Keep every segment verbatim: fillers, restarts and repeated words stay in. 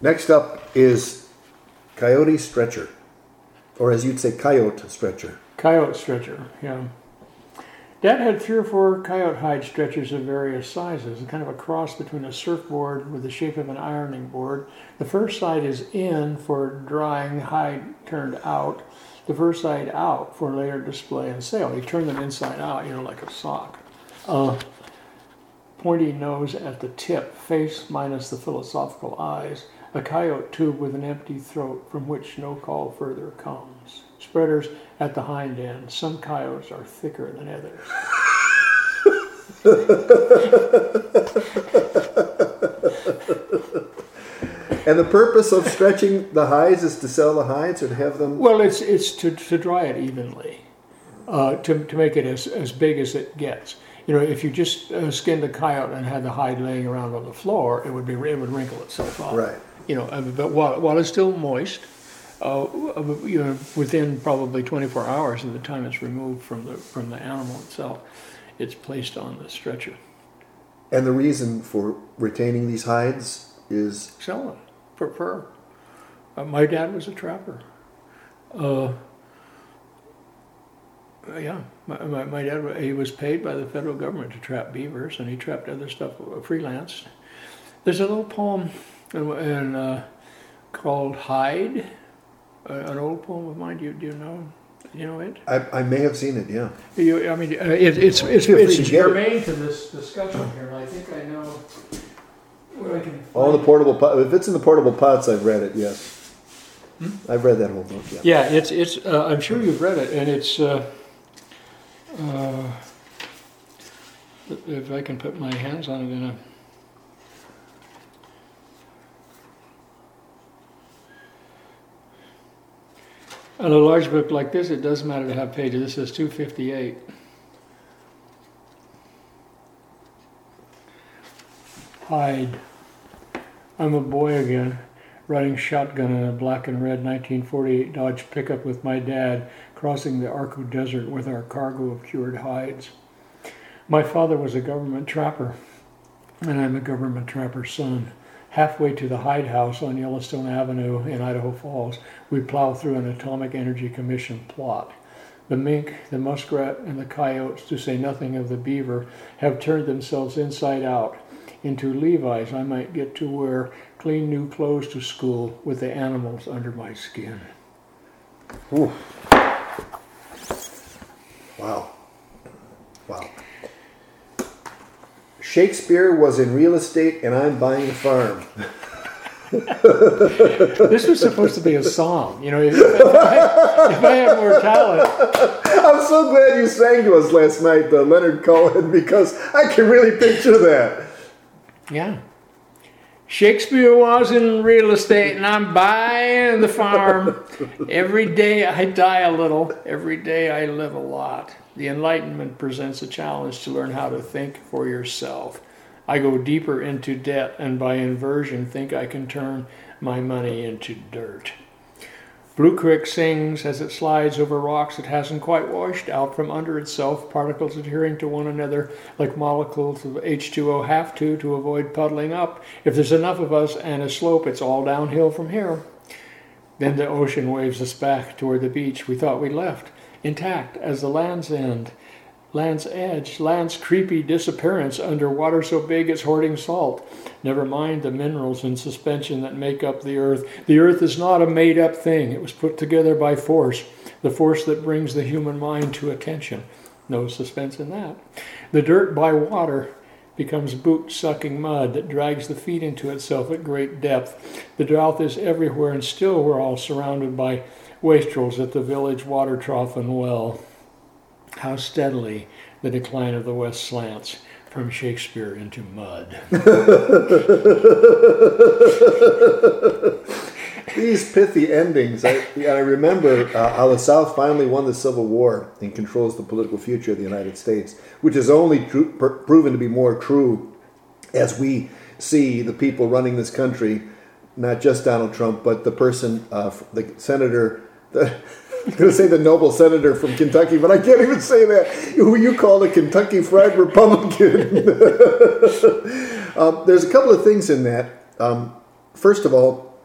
Next up is coyote stretcher, or as you'd say, coyote stretcher. Coyote stretcher, yeah. Dad had three or four coyote hide stretchers of various sizes, kind of a cross between a surfboard with the shape of an ironing board. The first side is in for drying, hide turned out. The first side out for later display and sale. He turned them inside out, you know, like a sock. Uh, pointy nose at the tip, face minus the philosophical eyes. A coyote tube with an empty throat from which no call further comes. Spreaders at the hind end. Some coyotes are thicker than others. And the purpose of stretching the hides is to sell the hides or to have them... Well, it's it's to, to dry it evenly, uh, to, to make it as, as big as it gets. You know, if you just uh, skinned a coyote and had the hide laying around on the floor, it would be it would wrinkle itself up. Right. You know, but while, while it's still moist, uh, you know, within probably twenty-four hours of the time it's removed from the from the animal itself, it's placed on the stretcher. And the reason for retaining these hides is? Sell them for fur. Uh, my dad was a trapper. Uh, yeah, my, my, my dad, he was paid by the federal government to trap beavers, and he trapped other stuff freelance. There's a little poem in, in, uh, called Hide, uh, an old poem of mine. Do you, do you know? You know it? I, I may have seen it. Yeah. You, I mean, uh, it, it's it's it's germane to this discussion here, and I think I know what I can. Find. All the portable pots. If it's in the portable pots, I've read it. Yes. Hmm? I've read that whole book. Yeah. Yeah, it's it's. Uh, I'm sure you've read it, and it's. Uh, uh, if I can put my hands on it in a. On a large book like this, it does matter to have pages. This is two fifty-eight. Hide. I'm a boy again, riding shotgun in a black and red nineteen forty-eight Dodge pickup with my dad, crossing the Arco Desert with our cargo of cured hides. My father was a government trapper, and I'm a government trapper's son. Halfway to the Hyde House on Yellowstone Avenue in Idaho Falls, we plow through an Atomic Energy Commission plot. The mink, the muskrat, and the coyotes, to say nothing of the beaver, have turned themselves inside out into Levi's I might get to wear clean new clothes to school with the animals under my skin. Ooh. Wow. Wow. Shakespeare was in real estate and I'm buying a farm. This was supposed to be a song. You know, if, if, I, if I had more talent. I'm so glad you sang to us last night, uh, Leonard Cohen, because I can really picture that. Yeah. Shakespeare was in real estate and I'm buying the farm. Every day I die a little. Every day I live a lot. The Enlightenment presents a challenge to learn how to think for yourself. I go deeper into debt and by inversion think I can turn my money into dirt. Blue Creek sings as it slides over rocks it hasn't quite washed out from under itself, particles adhering to one another like molecules of H two O have to to avoid puddling up. If there's enough of us and a slope, it's all downhill from here. Then the ocean waves us back toward the beach we thought we left, intact as the land's end, land's edge, land's creepy disappearance under water so big it's hoarding salt. Never mind the minerals in suspension that make up the earth. The earth is not a made-up thing. It was put together by force, the force that brings the human mind to attention. No suspense in that. The dirt by water becomes boot-sucking mud that drags the feet into itself at great depth. The drought is everywhere, and still we're all surrounded by wastrels at the village water trough and well. How steadily the decline of the West slants from Shakespeare into mud. These pithy endings. I, I remember uh, how the South finally won the Civil War and controls the political future of the United States, which is only true, per, proven to be more true as we see the people running this country, not just Donald Trump, but the person, uh, the senator, the I was going to say the noble senator from Kentucky, but I can't even say that, who you call a Kentucky Fried Republican. um, there's a couple of things in that. Um, first of all,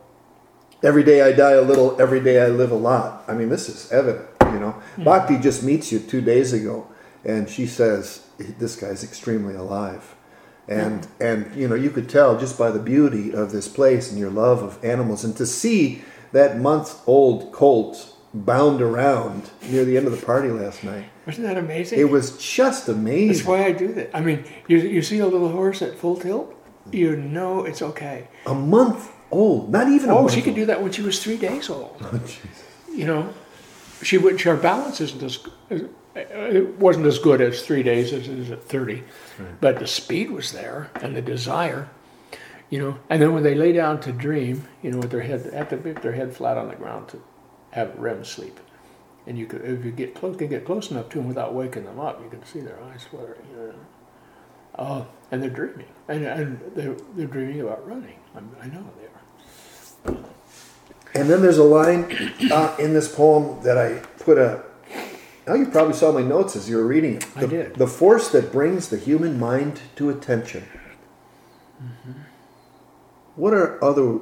every day I die a little, every day I live a lot. I mean, this is evident, you know. Mm-hmm. Bhakti just meets you two days ago, and she says, this guy's extremely alive. And, mm-hmm. and you know, you could tell just by the beauty of this place and your love of animals. And to see that month-old colt bound around near the end of the party last night. Wasn't that amazing? It was just amazing. That's why I do that. I mean, you, you see a little horse at full tilt, you know it's okay. A month old, not even a oh, month she could old. do that when she was three days old. Oh, Jesus. You know, she would. Her balance isn't as it wasn't as good as three days as it is at thirty, right. But the speed was there and the desire. You know, and then when they lay down to dream, you know, with their head have to put their head flat on the ground to have R E M sleep, and you could if you get close, can get close enough to them without waking them up, you can see their eyes fluttering. You know. Uh, and they're dreaming, and, and they're, they're dreaming about running. I'm, I know they are. And then there's a line uh, in this poem that I put a. Now you probably saw my notes as you were reading it. The, I did. The force that brings the human mind to attention. Mm-hmm. What are other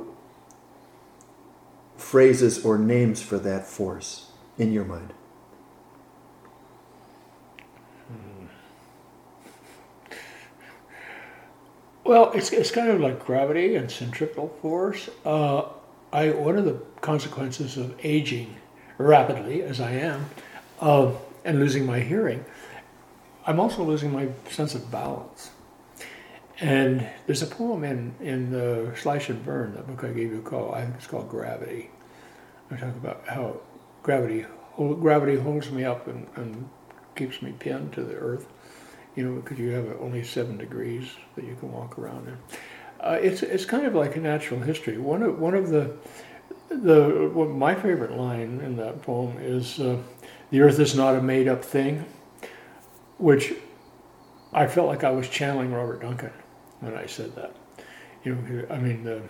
phrases or names for that force in your mind? Well, it's it's kind of like gravity and centripetal force. Uh, I one of the consequences of aging rapidly, as I am, uh, and losing my hearing, I'm also losing my sense of balance. And there's a poem in in the Slash and Burn, that book I gave you a call. I think it's called Gravity. I talk about how gravity hold, gravity holds me up and, and keeps me pinned to the earth. You know, because you have only seven degrees that you can walk around in. Uh, it's it's kind of like a natural history. One of one of the the well, my favorite line in that poem is uh, "The earth is not a made up thing," which I felt like I was channeling Robert Duncan when I said that. You know, I mean, the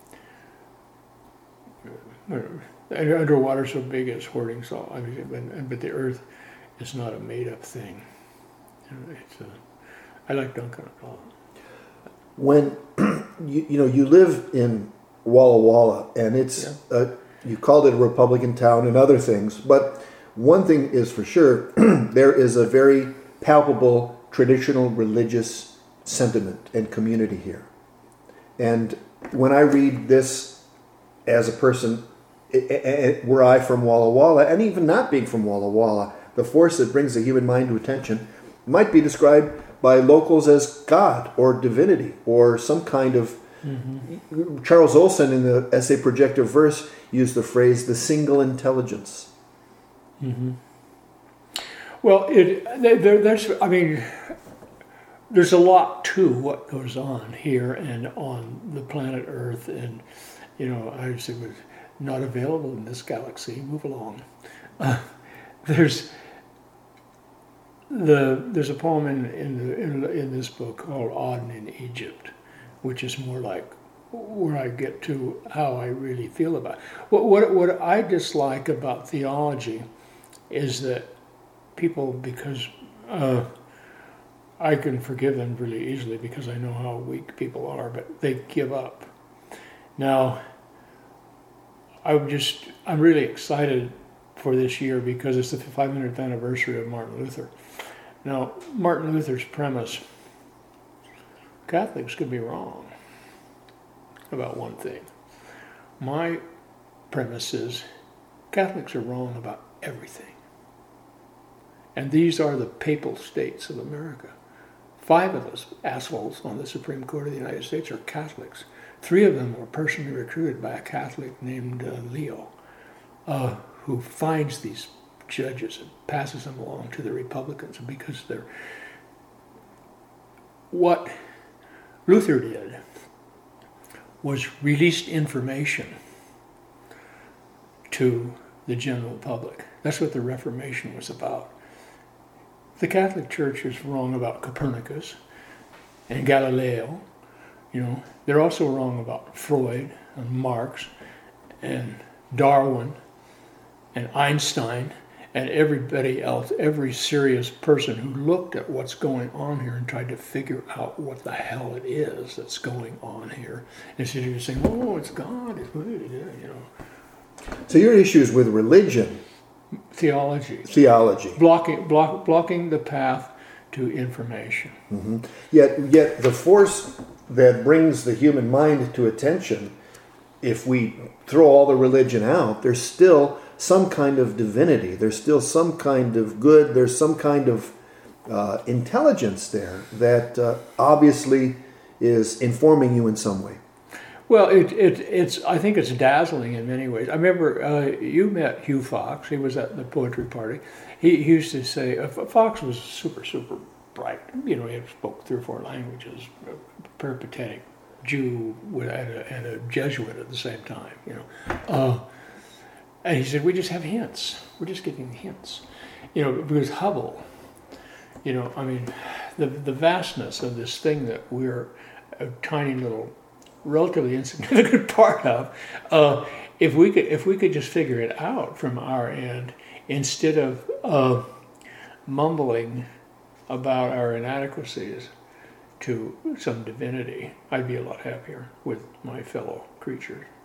uh, underwater so big it's hoarding salt. I mean, but, but the earth is not a made up thing. It's, uh, I like Duncan a lot. When you you know you live in Walla Walla, and it's yeah. uh, you called it a Republican town and other things, but one thing is for sure, there is a very palpable traditional religious sentiment and community here. And when I read this as a person, it, it, were I from Walla Walla, and even not being from Walla Walla, the force that brings the human mind to attention might be described by locals as God or divinity or some kind of... Mm-hmm. Charles Olson in the essay Projective Verse used the phrase the single intelligence. Mm-hmm. Well, it, there, there's, I mean, there's a lot to what goes on here and on the planet Earth, and, you know, I would say was not available in this galaxy. Move along. Uh, there's... The, there's a poem in in, the, in in this book called Auden in Egypt, which is more like where I get to how I really feel about it. What, what, what I dislike about theology is that people, because uh, I can forgive them really easily because I know how weak people are, but they give up. Now, I'm just, I'm really excited for this year because it's the five hundredth anniversary of Martin Luther. Now, Martin Luther's premise, Catholics could be wrong about one thing. My premise is Catholics are wrong about everything. And these are the papal states of America. Five of those assholes on the Supreme Court of the United States are Catholics. Three of them were personally recruited by a Catholic named uh, Leo, uh, who finds these judges and passes them along to the Republicans because they're... What Luther did was released information to the general public. That's what the Reformation was about. The Catholic Church is wrong about Copernicus and Galileo. You know, they're also wrong about Freud and Marx and Darwin and Einstein and everybody else, every serious person who looked at what's going on here and tried to figure out what the hell it is that's going on here, instead of just saying, "Oh, it's God," it's, you know. So your issue is with religion, theology, theology, blocking, block, blocking the path to information. Mm-hmm. Yet, yet the force that brings the human mind to attention, if we throw all the religion out, there's still some kind of divinity. There's still some kind of good. There's some kind of uh, intelligence there that uh, obviously is informing you in some way. Well, it, it it's I think it's dazzling in many ways. I remember uh, you met Hugh Fox. He was at the poetry party. He, he used to say uh, Fox was super super bright. You know, he spoke three or four languages, a peripatetic Jew and a, and a Jesuit at the same time. You know, uh, and he said we just have hints. We're just getting hints. You know, because Hubble. You know, I mean, the the vastness of this thing that we're a tiny little, relatively insignificant part of. Uh, if we could, if we could just figure it out from our end, instead of uh, mumbling about our inadequacies to some divinity, I'd be a lot happier with my fellow creatures.